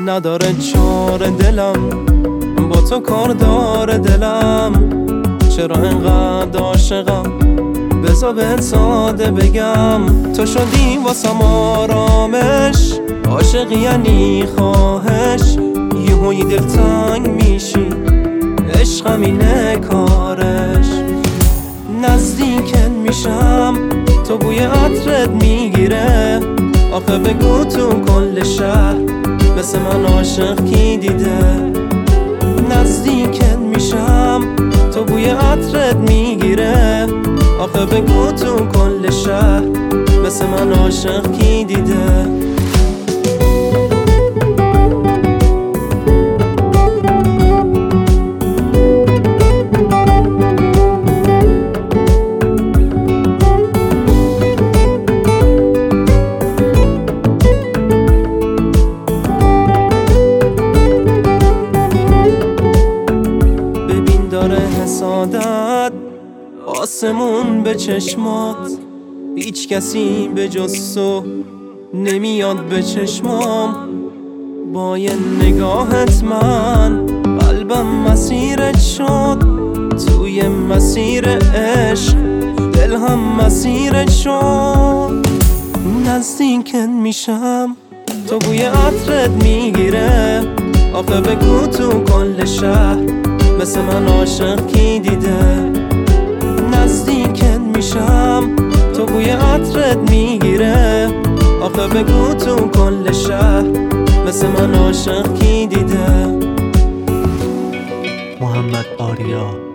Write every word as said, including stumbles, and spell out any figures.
نداره چاره دلم، با تو کار داره دلم. چرا انقدر عاشقم؟ بذار بهت ساده بگم، تو شدی واسم آرامش. عاشقی یعنی خواهش، یهویی دلتنگ میشی، عشقم اینه کارش. نزدیکت میشم، تو بوی عطرت میگیره. آخه بگو تو کل شهر مثل من عاشق کی دیده؟ نزدیکت میشم، تو بوی عطرت میگیره. آخه بگو تو کل شهر مثل من عاشق کی دیده؟ داره حسادت آسمون به چشمات، هیچ کسی به جز تو نمیاد به چشمام. با یه نگاهت من قلبم مسیرت شد، توی مسیر عشق دل هم مسیرت شد. نزدیکت میشم، تو بوی عطرت میگیره. آخه بگو تو کل شهر مثل من عاشق کی دیده؟ نزدیکت میشم، تو بوی عطرت میگیره. آخه بگو تو کل شهر مثل من عاشق کی دیده؟ محمد آریا